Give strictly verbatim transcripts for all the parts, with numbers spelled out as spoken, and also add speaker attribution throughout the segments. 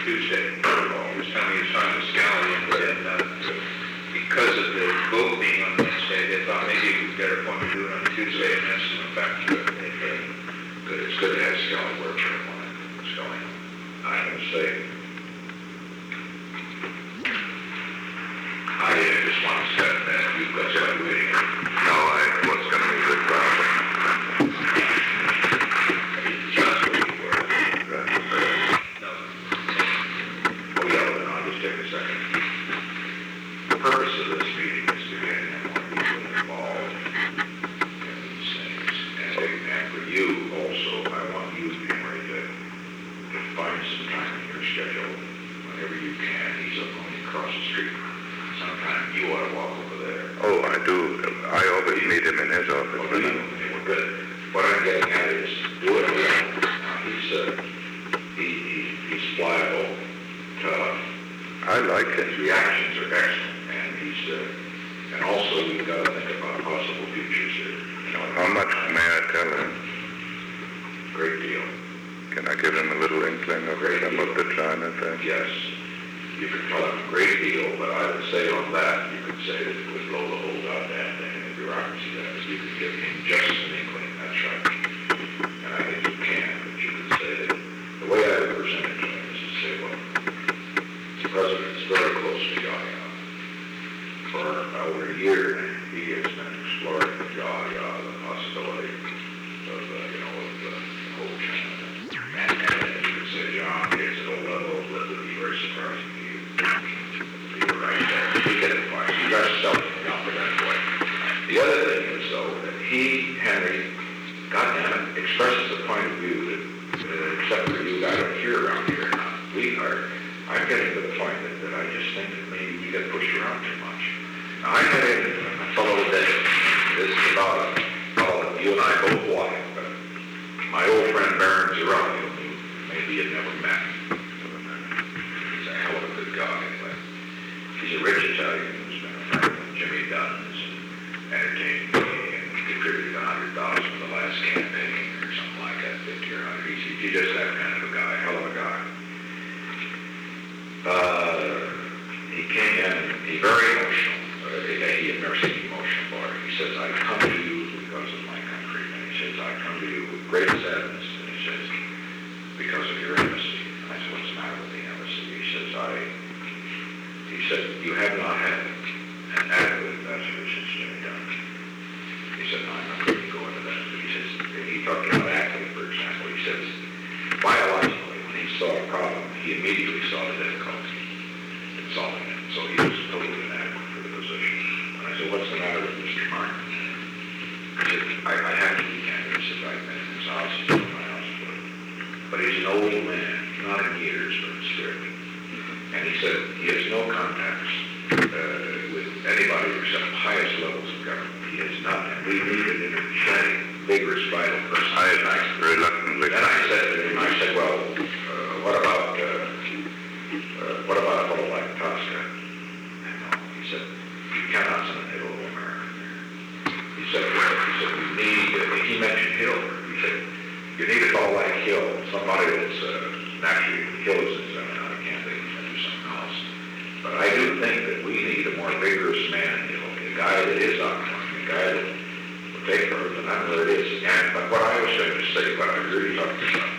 Speaker 1: Tuesday. He was telling me he was talking to Scally, and, and uh, because of the vote being on Wednesday, they thought maybe it would be better for him to do it on Tuesday, and that's in fact good.
Speaker 2: Good. It's good to have Scally work for him on it. What's going on? I have to say, I just want to say that you've got somebody waiting. No, I was going to be a good problem. Just waiting for it.
Speaker 1: No.
Speaker 2: Oh, yeah, then I'll just take a second. The purpose of this meeting is to get more people involved in these things. And, and for you also, I want you to be ready to, to find some time in your schedule whenever you can. He's only across the street. Sometime you ought to walk over there.
Speaker 3: Oh, I do. I always meet him in his office.
Speaker 2: Well, you, well, good. What I'm getting at is, do it alone. Now, he's, uh, he, he, he's pliable, tough.
Speaker 3: I like
Speaker 2: His
Speaker 3: him.
Speaker 2: reactions are excellent, and he's, uh, and also we've got to think about possible futures here. You know,
Speaker 3: How much may I tell him?
Speaker 2: great deal.
Speaker 3: Can I give him a little inkling of
Speaker 2: Great
Speaker 3: some
Speaker 2: deal.
Speaker 3: of the China thing?
Speaker 2: Yes, you could tell him a great deal, but I would say on that, you could say that it would blow the whole goddamn thing in the bureaucracy. That is, you could give him just an inkling, that's right. And I think you can, but you could say that the way I would present it to him is to say, well, the president's very close to Yahya. For over a year, he has been exploring with Yahya the possibility of, uh, you know, of uh, the whole China thing. And, and you could say, John, it's at a level that would be very surprising to you. You're right there. You get the point. You got yourself confident way. The other thing is, though, that he, Henry, goddamn it, expresses a point of view that, uh, except for you, I don't hear around here now. We are, I'm getting to the point that, that I just think that maybe we get pushed around too much. Now, I met in a fellow today. This is about a fellow that you and I both like, but my old friend Baron Zerelli, who maybe you've never met. He's a hell of a good guy, but he's a rich Italian who's been a friend of Jimmy Dunn's and entertained me and contributed a hundred thousand to the last campaign or something like that, fifty or a hundred. He's, he's just that kind of a guy, hell of a guy. Uh, he came in, he very emotional. Uh, he, he had never seen emotional for him. He says, I come to you because of my country. And he says, I come to you with great sadness. And he says, because of your embassy. And I said, what's the matter with the embassy? He says, I, he said, you have not had an adequate ambassador since Jimmy Dunn. He said, no, I'm not going to go into that. But he says, he talked about Ackley, for example. He says, biologically, when he saw a problem, he immediately saw the difficulty in solving it. So he was totally inadequate for the position. And I said, what's the matter with Mister Martin? He said, I, I have to be candid. He said, I've been in his house, he's been in my house with him. But he's an old man, not in years, but in spirit. And he said, he has no contacts uh, with anybody except the highest levels of government. He has not, and we need an energetic, vigorous, vital person.
Speaker 3: I reluctantly.
Speaker 2: And I said to him, I said, well, uh, what about, uh, uh, what about a fellow like Tosca? And no, he said, you cannot send an Italy American there. He said, well, he said, we need, uh, he mentioned Hill. He said, you need a fellow like Hill, somebody that's uh, naturally, Hill is his own, I can't think of do something else. But I do think that we need a more vigorous man, Hill, a guy that is outgoing, a guy that will take her, and I know where it is. And, but what I was trying to say, what I really talked about,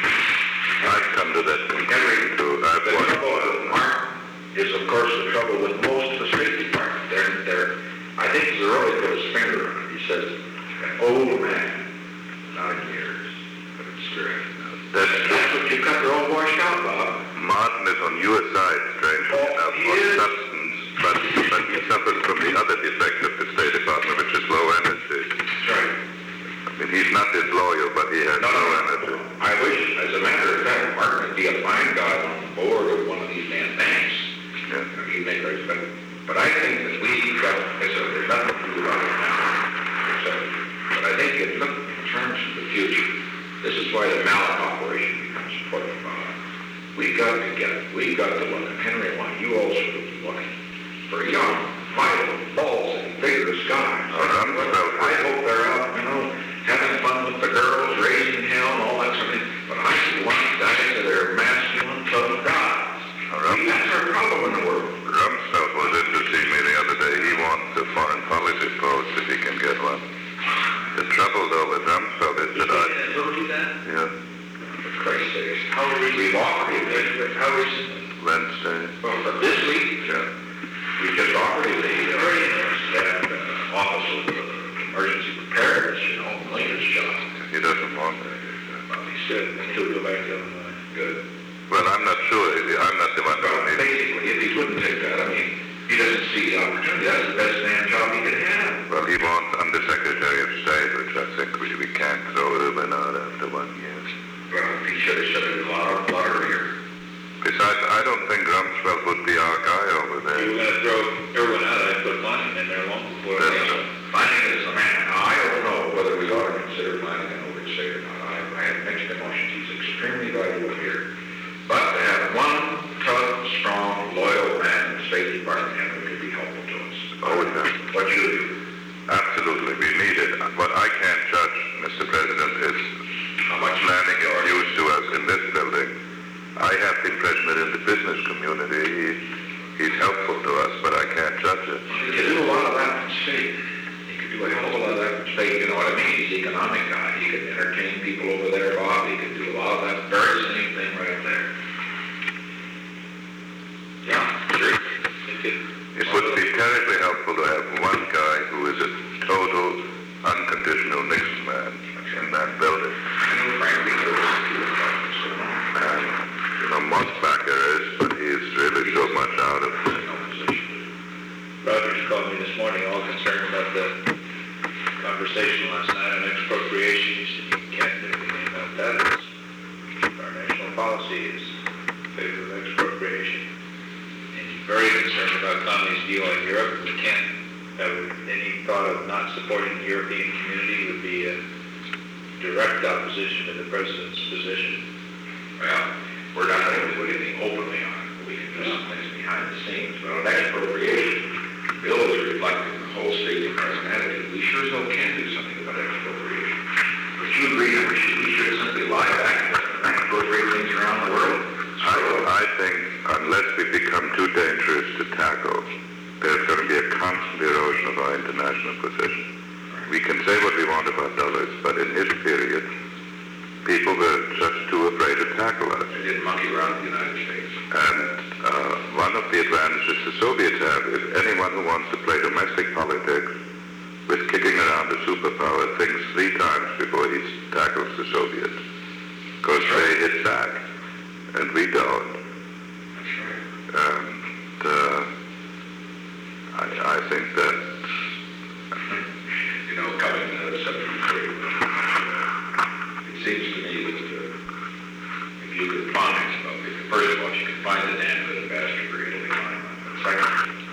Speaker 3: I come to that conclusion too. I've
Speaker 2: the
Speaker 3: watched
Speaker 2: trouble with Martin is, of course, the trouble with most of the State Department. They're, they're, I think Zerelli put his finger on it. He says, an old man, not in years, but in spirit.
Speaker 3: That's
Speaker 2: That's what you got their old washed out, Bob.
Speaker 3: Martin is on your side, strangely
Speaker 2: Oh,
Speaker 3: enough,
Speaker 2: he
Speaker 3: on
Speaker 2: is?
Speaker 3: substance, but, but he suffers from the other defect of the State Department, which is low energy.
Speaker 2: That's right.
Speaker 3: I mean, he's not disloyal, but he has
Speaker 2: No,
Speaker 3: low
Speaker 2: no,
Speaker 3: energy.
Speaker 2: I wish, as a matter of fact, Martin would be a fine guy on the board of one of these damn banks.
Speaker 3: Yeah.
Speaker 2: You know, he'd make those, but, but I think that we got, I said, there's nothing to do about it now. So, but I think in, look, in terms of the future, this is why the Mallet operation becomes important, Bob. We got to get, we got to look, and Henry, I want you also to be looking for young, vital, ballsy, vigorous guys.
Speaker 3: Oh, I'm so-
Speaker 2: I hope they're out, you know, having fun with the girls, raising hell, and all that sort of thing. But I want guys that are masculine, tough guys.
Speaker 3: Wednesday?
Speaker 2: Well, for this week,
Speaker 3: Yeah.
Speaker 2: we just offered the uh, staff uh, office of uh, emergency preparedness, you know, Lincoln's job.
Speaker 3: He doesn't want it.
Speaker 2: Well, he said he'll go back to Illinois. Good.
Speaker 3: Well, I'm not sure. I'm not the one who
Speaker 2: Well,
Speaker 3: needs it.
Speaker 2: basically, if he wouldn't take that, I mean, he doesn't see the opportunity. That's the best damn job he could have.
Speaker 3: Well, he wants Undersecretary of State, which I think we, we can't throw him out after one year.
Speaker 2: Well, he should have said it a lot, a lot earlier.
Speaker 3: Besides, I don't think Rumsfeld would be our guy over
Speaker 1: You
Speaker 3: there.
Speaker 1: were gonna throw Irwin out, I put Lyman in there long before.
Speaker 3: That's
Speaker 1: Lyman.
Speaker 2: Planning is the man. Now, I don't know whether we ought to consider planning an overstate or not. I, I have mixed emotions. He's extremely valuable here. But to have one tough, strong, loyal man in the State Department, Henry, could be helpful to us.
Speaker 3: Oh, yeah.
Speaker 2: What you do?
Speaker 3: Absolutely, we need it. What I can't judge, Mister President, is
Speaker 2: How much
Speaker 3: planning is used to us in this building. I have the impression that in the business community, he, he's helpful to us, but I can't judge it.
Speaker 2: He could do a lot of that from state. He could do a hell of a lot of that from state. You know what I mean? He's an economic guy. He could entertain people over there, Bob. He could do a lot of that very same thing right there. Yeah, sure.
Speaker 1: It could,
Speaker 3: It would be terribly helpful to have one guy who is a total, unconditional Nixon man in that building.
Speaker 2: I know frankly there was a few of them, so no.
Speaker 3: And, you know, Mosbacher is, but he is really so much out of it.
Speaker 2: No position.
Speaker 1: Rogers called me this morning, all concerned about the conversation last night on expropriation. He said, you can't do anything about that. It's, our national policy is in favor of expropriation. And he's very concerned about Connolly's deal in Europe. We can't have any thought of not supporting the European community would be a direct opposition to the president's position.
Speaker 2: Well, we're not going to do anything openly on it, but we can do some things behind the scenes. But on expropriation, the bill is reflecting the whole State Department attitude. We sure as hell can do something about expropriation. But you agree that we should, we should simply lie back and expropriate things around the world?
Speaker 3: I, I think unless we become too dangerous to tackle, there's going to be a constant erosion of our international position. We can say what we want about dollars, but in his period, people were just too afraid to tackle us.
Speaker 2: They didn't monkey around the United States.
Speaker 3: And uh, one of the advantages the Soviets have is anyone who wants to play domestic politics with kicking around a superpower thinks three times before he tackles the Soviets. Because they hit back, and we don't.
Speaker 2: That's right.
Speaker 3: And uh, I, I think that,
Speaker 2: You know, coming to the subject of trade, it seems to me that uh, if you could find, well, if- first of all, if you could find a damn good ambassador for Italy, fine. Second,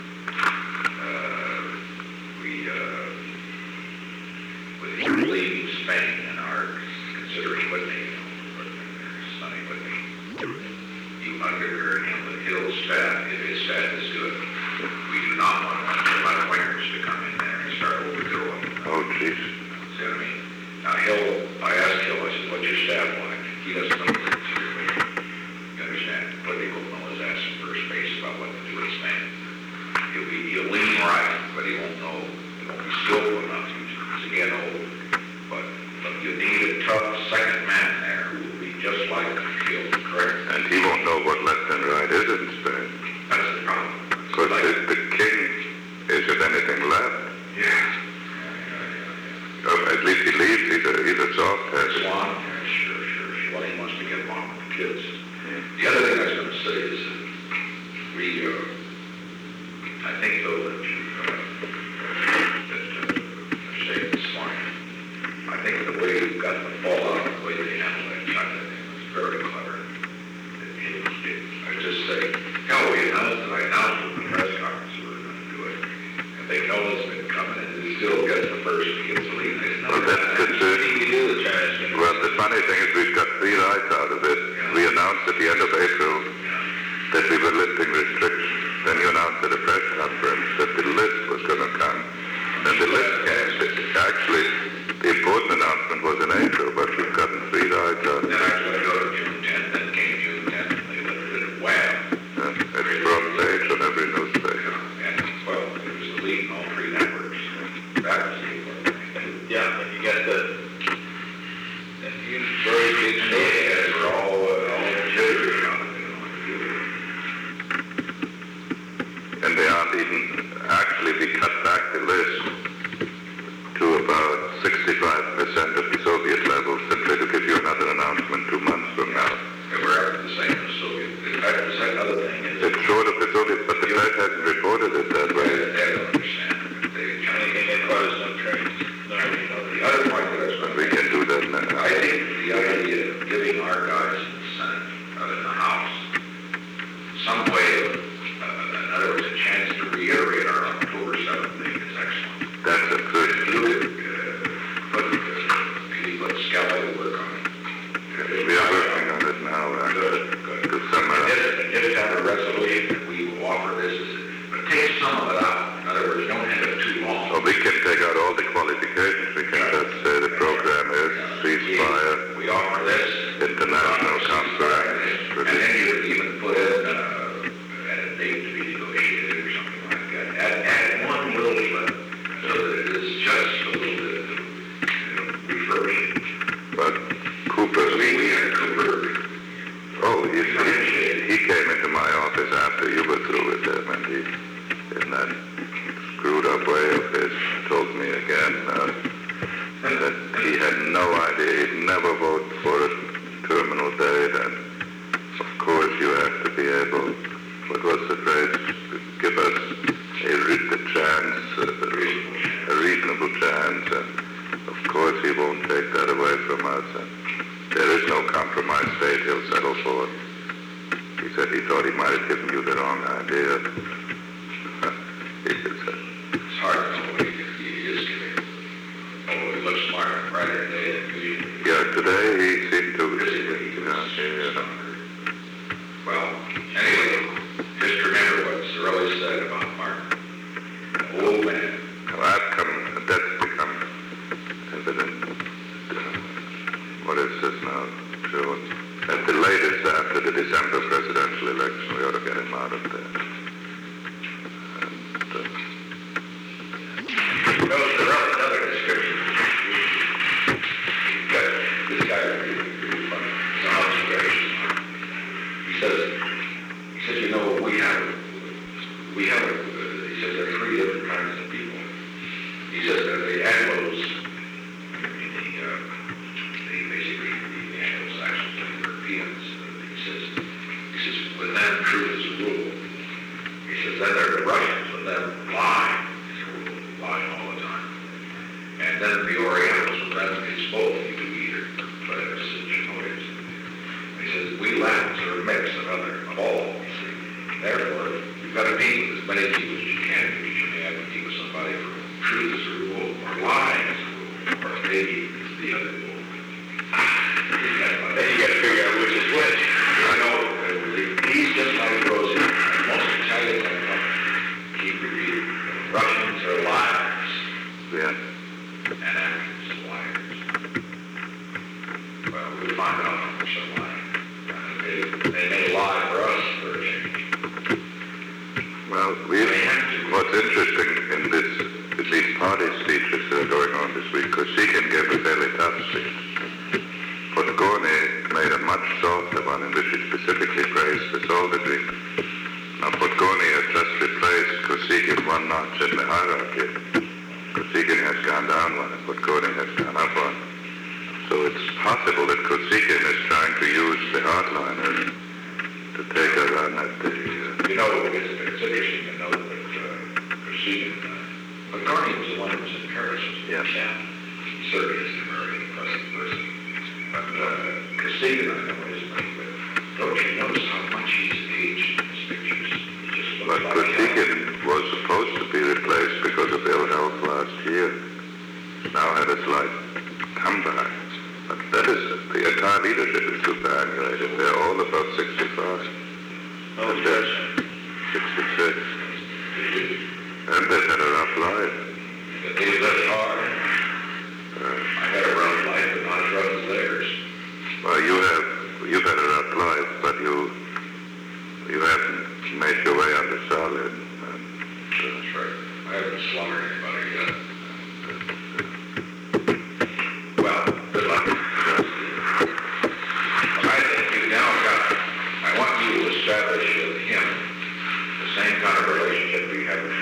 Speaker 2: uh, we, uh, with him leaving Spain and our considering Whitney, you know, Sonny Whitney, you undergird him with Hill's staff, if his staff is good. We do not want one of our wingers to come in there and start overthrowing.
Speaker 3: oh, jeez.
Speaker 2: See what I mean? Now, Hill, I asked Hill, I said, what's your staff like? He doesn't know what it's really. You understand? Political know his ass in first base about what to do with Spain. He'll be, he'll lean right, but he won't know, he won't be skillful enough. He's, he's again old. But, but you need a tough second man there who will be just like Hill, correct?
Speaker 3: And he won't know what left and right is in Spain.
Speaker 2: That's the problem.
Speaker 3: Because
Speaker 2: Like,
Speaker 3: the, the king is, if anything, left.
Speaker 2: yeah. Yeah, yeah, yeah.
Speaker 3: Or at least he leaves, he's a, he's a soft-head.
Speaker 2: Swan? Yeah, sure, sure, sure. Well, he wants to get along with the kids. The other thing I was going to say is that we, uh, I think though that you, uh, that, uh, I say this morning, I think the way you've got the fallout, the way they handled that China thing was very clever. It, it, it, I just say, hell, we announced it, I announced it in the press conference, we were going to do it. And they know it's been coming, and it still gets the first, gets the lead. They know
Speaker 3: Well, that's
Speaker 2: that.
Speaker 3: the
Speaker 1: what
Speaker 3: third.
Speaker 1: do you do with China's gonna?
Speaker 3: Well, the funny thing is we've got three rights out of it. We announced at the end of April that we were lifting restrictions. Then you announced at a press conference that the list was going to come. And the list came. Actually, the important announcement was in April, but we've gotten three rights out of
Speaker 2: Then
Speaker 3: it.
Speaker 2: I was going to go to June tenth, then came June tenth, and they lifted it wham.
Speaker 3: Uh, It's front page on every newspaper.
Speaker 2: And, well, it was the lead in all three networks. That was the important thing.
Speaker 1: Yeah, and you got the, and you very big
Speaker 2: And
Speaker 1: state.
Speaker 2: those guys were all, uh, all jittery on it, you know.
Speaker 3: even actually we cut back the list to about sixty-five percent of the Soviet level, simply to give you another announcement two months from now.
Speaker 2: And we're after the same as Soviet. In fact, the second other thing is,
Speaker 3: It's short of the Soviets, but the Fed hasn't reported it that way.
Speaker 2: they they don't understand. They,
Speaker 1: Anything that causes no trains, no, you know,
Speaker 2: the other point that I was
Speaker 3: But
Speaker 2: going
Speaker 3: we
Speaker 2: to
Speaker 3: can do that now.
Speaker 2: I think the idea of giving our guys in the Senate, uh, in the House, some way of, uh, in other words, a chance to reiterate our October seventh thing is excellent.
Speaker 3: That's a good.
Speaker 2: If you could, uh, put, uh, can you put Skelly to work on it?
Speaker 3: We are working on it now, uh,
Speaker 2: Good, good.
Speaker 3: to sum
Speaker 2: And
Speaker 3: up.
Speaker 2: just, and just have a resolution that we will offer this, but take some of it out. In other words, don't have it too long.
Speaker 3: Well, we can take out all the qualifications. We can just say the program is ceasefire,
Speaker 2: We offer this.
Speaker 3: international conference.
Speaker 2: And then you would even put in, uh, at a date to be negotiated or something like that. Add, add one little bit, so that it is just a little bit, you know, refurbishing.
Speaker 3: But Cooper,
Speaker 2: We, we had Cooper,
Speaker 3: oh, he, he, he came into my office after you were through with him, and he, in that screwed up way of his, told me again uh, that he had no idea. He'd never vote for a terminal date, and of course you have to be able, what was the phrase, give us a, re- a chance, uh, a reasonable chance, and of course he won't take that away from us. And there is no compromise date he'll settle for. He said he thought he might have given you the wrong idea. He said,
Speaker 2: it's hard to know what he, he is giving. Oh, he looks smarter and brighter today than usual.
Speaker 3: yeah, today he seemed to,
Speaker 2: Physically, he
Speaker 3: yeah,
Speaker 2: was
Speaker 3: yeah.
Speaker 2: stronger. Well, anyway, just remember what Sorelli said about Martin. An old man.
Speaker 3: Well, I've come, that's become evident. Uh, what is this now? June. At the latest, after the December presidential election, we ought to get him out of there. And, uh,
Speaker 2: No, Sorelli, another description. You've got this guy really, really funny. It's an observation. He says, he says, you know, we have, we have, uh, he says there are three different kinds of people. He says that the Anglos, I mean the, uh, the basically the Anglo-Saxons, the Europeans, uh, he says, he says, with them truth is a rule. He says, then there are the Russians, with them lying is a rule, lying all the time. And then the Orientals, with them it's both, you do either, whatever suits your motives. He says, we Latins are a mix of other, of all, you see. Therefore, you've got to meet with as many people as you can, because you may have to meet with somebody for truth is a rule, or lying is a rule, or maybe it's the other rule.
Speaker 1: then you gotta figure out which is which.
Speaker 2: I know, he's just like Rosie. Most Italians I know keep repeating, Russians are liars,
Speaker 3: yeah.
Speaker 2: and Africans are liars. Well, we'll find out how much they're lying. Uh, They, they may lie for us for a change.
Speaker 3: Well, we, what's interesting in this, in these party speeches that are going on this week, because she can give a fairly tough speech. Podgorny made a much softer one in which he specifically praised the Salt Agreement. Now, Podgorny has just replaced Kosygin one notch in the hierarchy. Kosygin has gone down one, and Podgorny has gone up one. So it's possible that Kosygin is trying to use the hardliners to take a run at the... Uh,
Speaker 2: You know, it's, it's interesting to know that uh, Kosygin, uh, McCartney was the one who was in Paris.
Speaker 3: Yes.
Speaker 2: Yeah. He certainly is a very impressive person. But uh, Kosygin, I know, isn't he? But don't you notice how much he's aged in his pictures? He just looks
Speaker 3: but
Speaker 2: like
Speaker 3: Kosygin was supposed to be replaced because of ill health last year. Now had a slight comeback. But that is, the entire leadership is superannuated. They're all about sixty-five.
Speaker 1: Oh, yes.
Speaker 3: sixty-six. And they've had a rough life.
Speaker 2: But they live hard.
Speaker 3: Uh,
Speaker 2: I had a rough life, but not as rough as theirs.
Speaker 3: well, you have, you've had a rough life, but you, you haven't made your way under solid. And,
Speaker 2: That's right. I haven't slaughtered anybody yet. Well, good luck. I think you've now got, I want you to establish with him the same kind of relationship we have with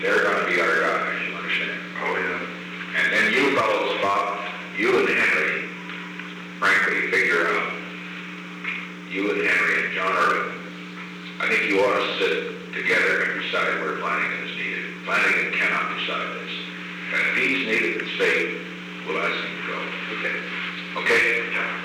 Speaker 2: they're gonna be our guys, you understand?
Speaker 3: Oh, yeah.
Speaker 2: And then you fellows, Bob, you and Henry, frankly, figure out, you and Henry and John Irvin, I think you ought to sit together and decide where Flanagan is needed. Flanagan cannot decide this. And if he's needed at state, we'll ask him to go.
Speaker 1: Okay.
Speaker 2: Okay?